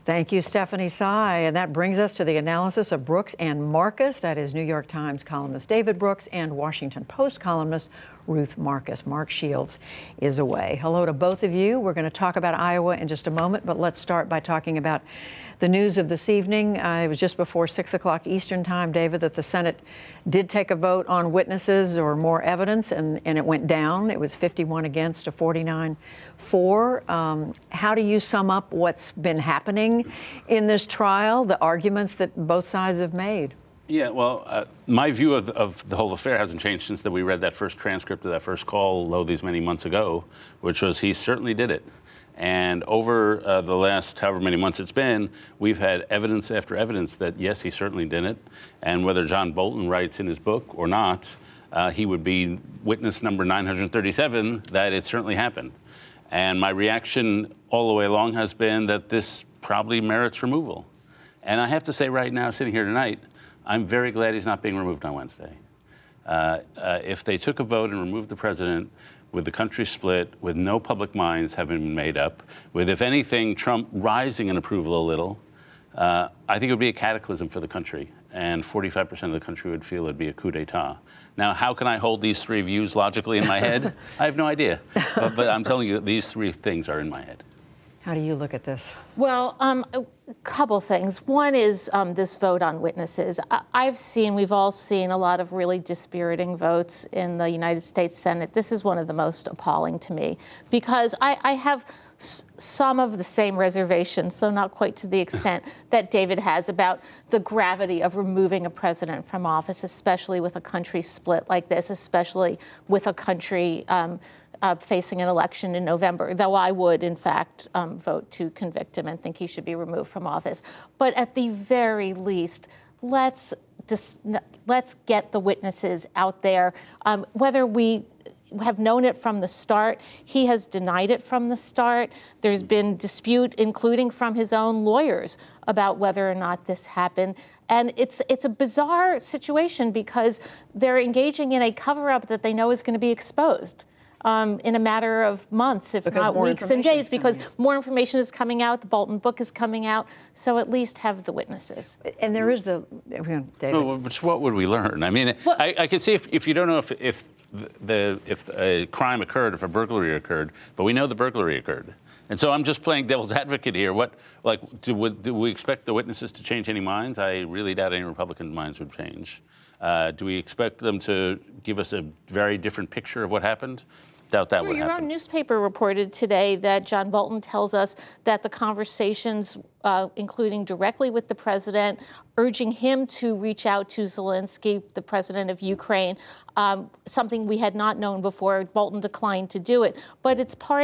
Thank you, Stephanie Sy. And that brings us to the analysis of Brooks and Marcus. That is New York Times columnist David Brooks and Washington Post columnist Ruth Marcus. Mark Shields is away. Hello to both of you. We're going to talk about Iowa in just a moment, but let's start by talking about the news of this evening. It was just before 6 o'clock Eastern time, David, that the Senate did take a vote on witnesses or more evidence, and it went down. It was 51 against to 49 for. How do you sum up what's been happening in this trial, the arguments that both sides have made? Yeah, well, my view of the whole affair hasn't changed since that we read that first transcript of that first call, lo, these many months ago, which was he certainly did it. And over the last however many months it's been, we've had evidence after evidence that, yes, he certainly did it. And whether John Bolton writes in his book or not, he would be witness number 937 that it certainly happened. And my reaction all the way along has been that this probably merits removal. And I have to say right now, sitting here tonight, I'm very glad he's not being removed on Wednesday. If they took a vote and removed the president with the country split, with no public minds having been made up, with, if anything, Trump rising in approval a little, I think it would be a cataclysm for the country. And 45% of the country would feel it'd be a coup d'etat. Now, how can I hold these three views logically in my head? I have no idea. But I'm telling you, these three things are in my head. How do you look at this? Well, a couple things. One is this vote on witnesses. We've all seen a lot of really dispiriting votes in the United States Senate. This is one of the most appalling to me because I have some of the same reservations, though not quite to the extent that David has, about the gravity of removing a president from office, especially with a country split like this, especially with a country facing an election in November, though I would, in fact, vote to convict him and think he should be removed from office. But at the very least, let's get the witnesses out there. Whether we have known it from the start, he has denied it from the start. There's been dispute, including from his own lawyers, about whether or not this happened. And it's a bizarre situation because they're engaging in a cover-up that they know is going to be exposed in a matter of months, if not weeks and days, because more information is coming out. The Bolton book is coming out. So at least have the witnesses. And there is David. Well, what would we learn? I mean, well, I could see if you don't know if a crime occurred, if a burglary occurred, but we know the burglary occurred. And so I'm just playing devil's advocate here. Do we expect the witnesses to change any minds? I really doubt any Republican minds would change. Do we expect them to give us a very different picture of what happened? Doubt that would happen. Your own newspaper reported today that John Bolton tells us that the conversations, including directly with the president, urging him to reach out to Zelensky, the president of Ukraine, something we had not known before. Bolton declined to do it. But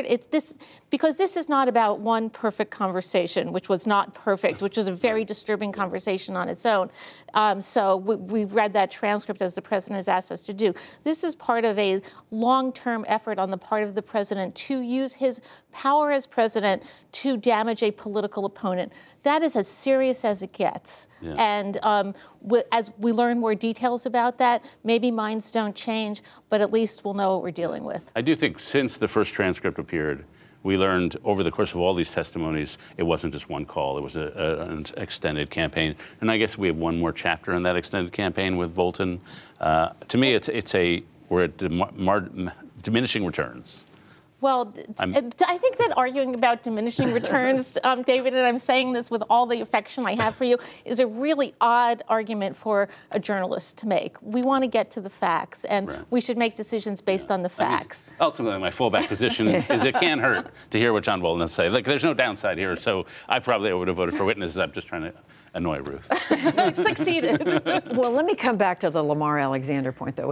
because this is not about one perfect conversation, which was not perfect, which was a very disturbing conversation on its own. So we've read that transcript as the president has asked us to do. This is part of a long-term effort on the part of the president to use his power as president to damage a political opponent. That is as serious as it gets. Yeah. And as we learn more details about that, maybe minds don't change, but at least we'll know what we're dealing with. I do think since the first transcript appeared, we learned over the course of all these testimonies, it wasn't just one call. It was an extended campaign. And I guess we have one more chapter in that extended campaign with Bolton. To me, we're at diminishing returns. Well, I think that arguing about diminishing returns, David, and I'm saying this with all the affection I have for you, is a really odd argument for a journalist to make. We want to get to the facts, and we should make decisions based on the facts. I mean, ultimately, my fallback position is it can hurt to hear what John Bolton has to say. Like, there's no downside here, so I probably would have voted for witnesses. I'm just trying to annoy Ruth. Succeeded. Well, let me come back to the Lamar Alexander point, though.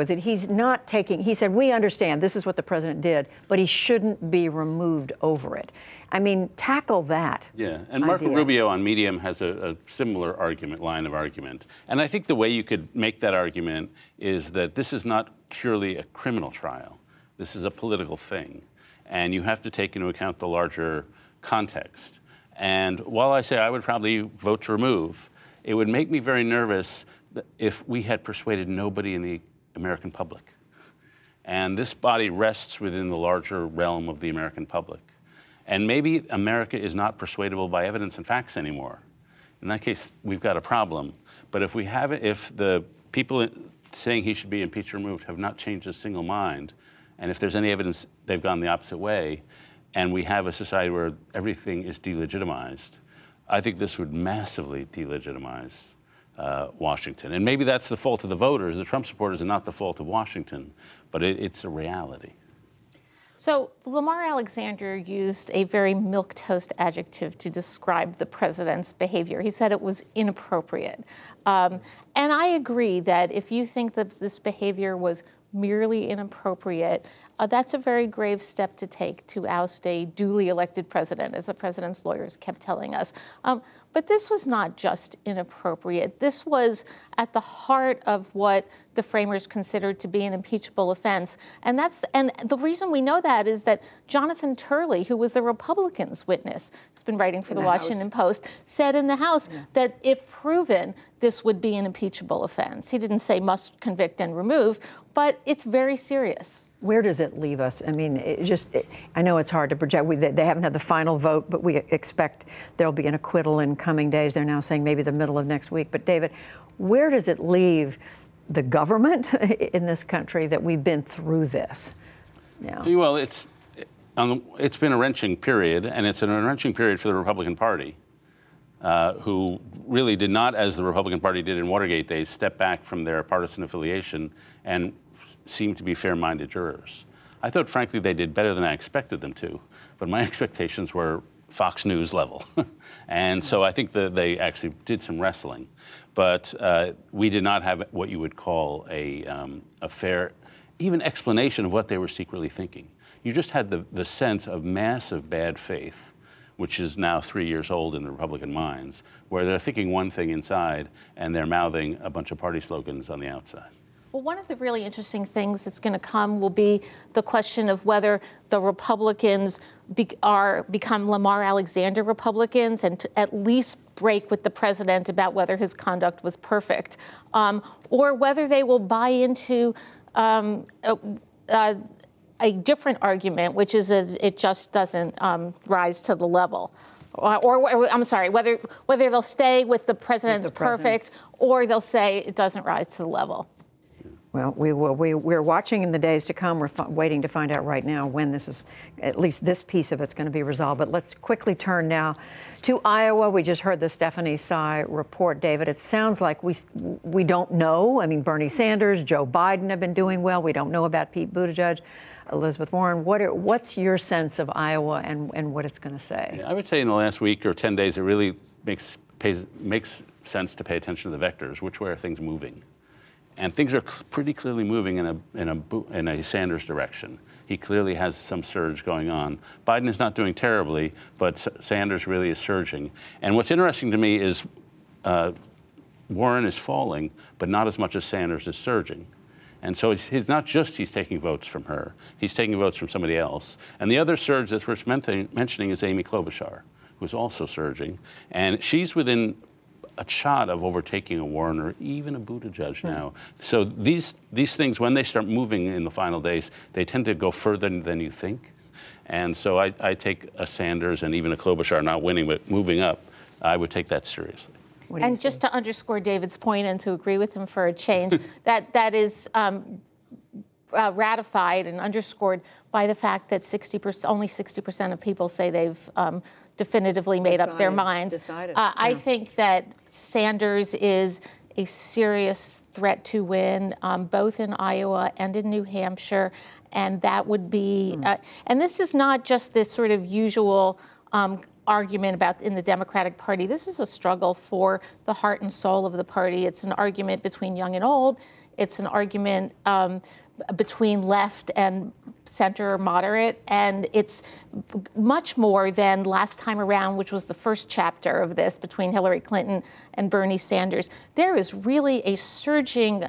He said, we understand this is what the president did, but he shouldn't be removed over it. I mean, tackle that. Yeah, and Marco Rubio on Medium has a similar line of argument. And I think the way you could make that argument is that this is not purely a criminal trial. This is a political thing. And you have to take into account the larger context. And while I say I would probably vote to remove, it would make me very nervous if we had persuaded nobody in the American public. And this body rests within the larger realm of the American public. And maybe America is not persuadable by evidence and facts anymore. In that case, we've got a problem. But if the people saying he should be impeached or removed have not changed a single mind, and if there's any evidence they've gone the opposite way, and we have a society where everything is delegitimized, I think this would massively delegitimize Washington. And maybe that's the fault of the voters, the Trump supporters, and not the fault of Washington, but it's a reality. So Lamar Alexander used a very milquetoast adjective to describe the president's behavior. He said it was inappropriate. And I agree that if you think that this behavior was merely inappropriate, that's a very grave step to take to oust a duly elected president, as the president's lawyers kept telling us. But this was not just inappropriate. This was at the heart of what the framers considered to be an impeachable offense. And the reason we know that is that Jonathan Turley, who was the Republicans' witness, who's been writing for the Washington Post, said in the House that if proven, this would be an impeachable offense. He didn't say must convict and remove, but it's very serious. Where does it leave us? I mean, I know it's hard to project. They haven't had the final vote, but we expect there'll be an acquittal in coming days. They're now saying maybe the middle of next week. But David, where does it leave the government in this country that we've been through this? Yeah. Well, it's been a wrenching period, and it's a wrenching period for the Republican Party, who really did not, as the Republican Party did in Watergate days, step back from their partisan affiliation and seem to be fair-minded jurors. I thought, frankly, they did better than I expected them to, but my expectations were Fox News level. And so I think that they actually did some wrestling. But we did not have what you would call a fair, even explanation of what they were secretly thinking. You just had the sense of massive bad faith, which is now 3 years old in the Republican minds, where they're thinking one thing inside and they're mouthing a bunch of party slogans on the outside. Well, one of the really interesting things that's going to come will be the question of whether the Republicans become Lamar Alexander Republicans and to at least break with the president about whether his conduct was perfect, or whether they will buy into a different argument, which is that it just doesn't rise to the level. Or I'm sorry, whether they'll stay with the president's perfect, or they'll say it doesn't rise to the level. Well, we're watching in the days to come. We're waiting to find out right now when this is, at least this piece of it's going to be resolved. But let's quickly turn now to Iowa. We just heard the Stephanie Sy report, David. It sounds like we don't know. I mean, Bernie Sanders, Joe Biden have been doing well. We don't know about Pete Buttigieg, Elizabeth Warren. What's your sense of Iowa and what it's going to say? I would say in the last week or 10 days, it really makes sense to pay attention to the vectors. Which way are things moving? And things are pretty clearly moving in a Sanders direction. He clearly has some surge going on. Biden is not doing terribly, but Sanders really is surging. And what's interesting to me is Warren is falling, but not as much as Sanders is surging. And so he's not just he's taking votes from her, he's taking votes from somebody else. And the other surge that's worth mentioning is Amy Klobuchar, who's also surging. And she's within a shot of overtaking a Warren or even a Buttigieg now. So these things, when they start moving in the final days, they tend to go further than you think. And so I take a Sanders and even a Klobuchar not winning but moving up. I would take that seriously. And just to underscore David's point and to agree with him for a change, that is ratified and underscored by the fact that only 60% of people say they've definitively made up their minds. I think that Sanders is a serious threat to win, both in Iowa and in New Hampshire, and that would be, and this is not just this sort of usual argument about in the Democratic Party. This is a struggle for the heart and soul of the party. It's an argument between young and old. It's an argument between left and center moderate, and it's much more than last time around, which was the first chapter of this between Hillary Clinton and Bernie Sanders. There is really a surging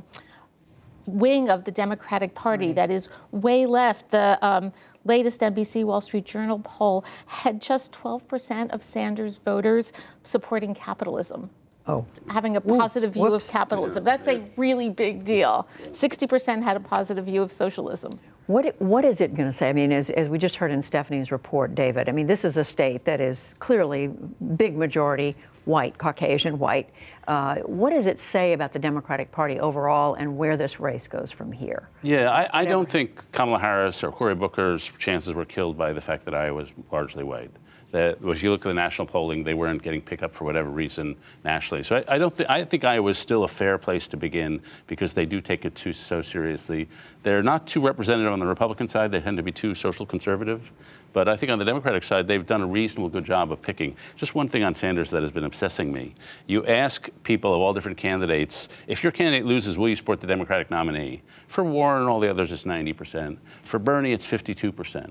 wing of the Democratic Party that is way left. The latest NBC Wall Street Journal poll had just 12% of Sanders voters supporting capitalism. Having a positive view of capitalism. That's a really big deal. 60% had a positive view of socialism. What is it going to say? I mean, as we just heard in Stephanie's report, David, I mean, this is a state that is clearly big majority white, Caucasian white. What does it say about the Democratic Party overall and where this race goes from here? Yeah, I don't think Kamala Harris or Cory Booker's chances were killed by the fact that Iowa was largely white. That if you look at the national polling, they weren't getting picked up for whatever reason nationally. So I think Iowa is still a fair place to begin because they do take it so seriously. They're not too representative on the Republican side. They tend to be too social conservative. But I think on the Democratic side, they've done a reasonable good job of picking. Just one thing on Sanders that has been obsessing me. You ask people of all different candidates, if your candidate loses, will you support the Democratic nominee? For Warren and all the others, it's 90%. For Bernie, it's 52%.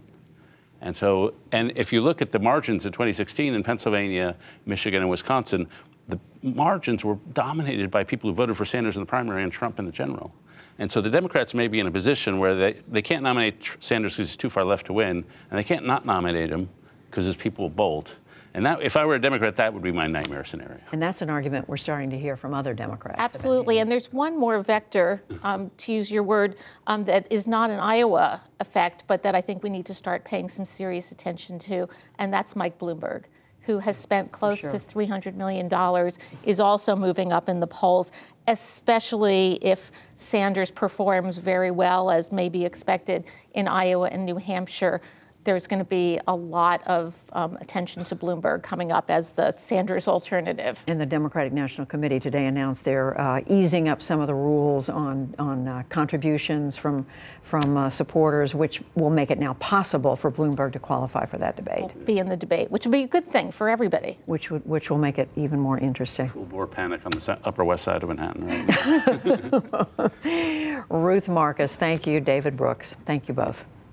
And if you look at the margins in 2016 in Pennsylvania, Michigan, and Wisconsin, the margins were dominated by people who voted for Sanders in the primary and Trump in the general. And so the Democrats may be in a position where they can't nominate Sanders because he's too far left to win, and they can't not nominate him because his people bolt. And that, if I were a Democrat, that would be my nightmare scenario. And that's an argument we're starting to hear from other Democrats. Absolutely. And there's one more vector, to use your word, that is not an Iowa effect, but that I think we need to start paying some serious attention to, and that's Mike Bloomberg, who has spent close to $300 million, is also moving up in the polls, especially if Sanders performs very well, as may be expected in Iowa and New Hampshire. There's going to be a lot of attention to Bloomberg coming up as the Sanders alternative. And the Democratic National Committee today announced they're easing up some of the rules on contributions from supporters, which will make it now possible for Bloomberg to qualify for that debate. Be in the debate, which will be a good thing for everybody. Which will make it even more interesting. Full bore panic on the Upper West Side of Manhattan. Right? Ruth Marcus, thank you. David Brooks, thank you both.